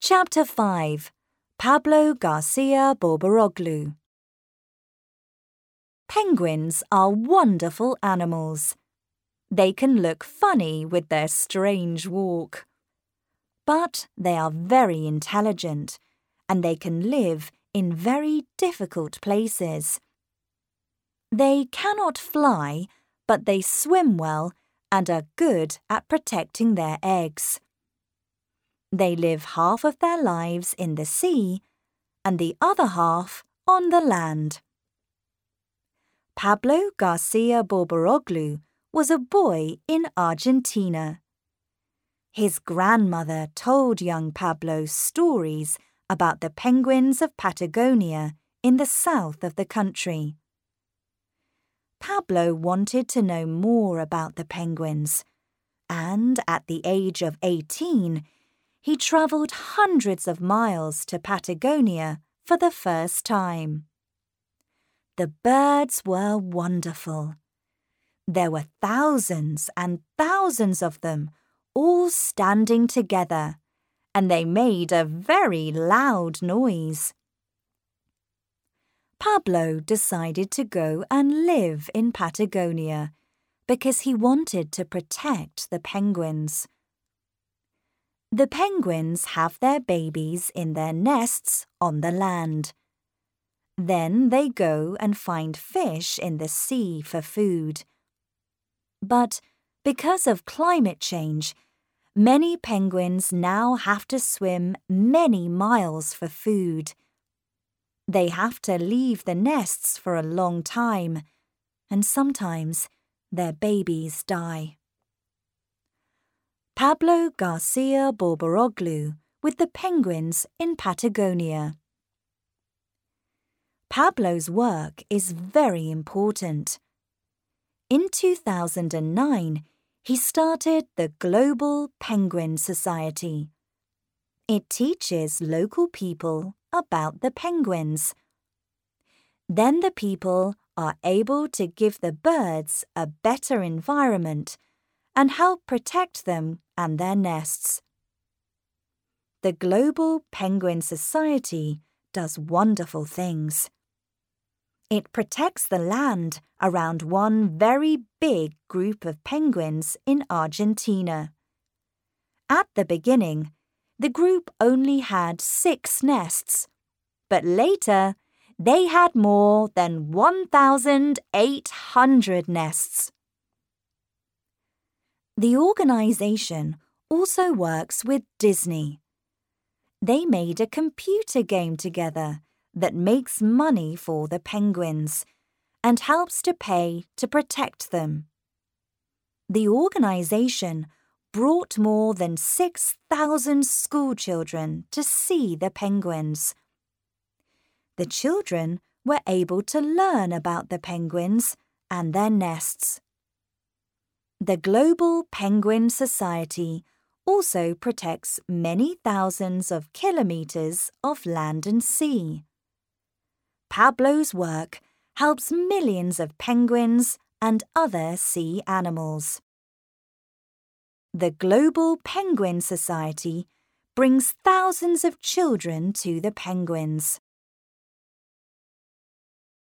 Chapter 5. Pablo Garcia Borboroglu. Penguins are wonderful animals. They can look funny with their strange walk. But they are very intelligent, and they can live in very difficult places. They cannot fly, but they swim well and are good at protecting their eggs. They live half of their lives in the sea and the other half on the land. Pablo Garcia Borboroglu was a boy in Argentina. His grandmother told young Pablo stories about the penguins of Patagonia in the south of the country. Pablo wanted to know more about the penguins, and at the age of 18, he travelled hundreds of miles to Patagonia for the first time. The birds were wonderful. There were thousands and thousands of them, all standing together, and they made a very loud noise. Pablo decided to go and live in Patagonia because he wanted to protect the penguins. The penguins have their babies in their nests on the land. Then they go and find fish in the sea for food. But because of climate change, many penguins now have to swim many miles for food. They have to leave the nests for a long time, and sometimes their babies die. Pablo Garcia Borboroglu with the penguins in Patagonia. Pablo's work is very important. In 2009, he started the Global Penguin Society. It teaches local people about the penguins. Then the people are able to give the birds a better environment and help protect them and their nests. The Global Penguin Society does wonderful things. It protects the land around one very big group of penguins in Argentina. At the beginning, the group only had 6 nests, but later they had more than 1,800 nests. The organization also works with Disney. They made a computer game together that makes money for the penguins and helps to pay to protect them. The organization brought more than 6,000 schoolchildren to see the penguins. The children were able to learn about the penguins and their nests. The Global Penguin Society also protects many thousands of kilometers of land and sea. Pablo's work helps millions of penguins and other sea animals. The Global Penguin Society brings thousands of children to the penguins.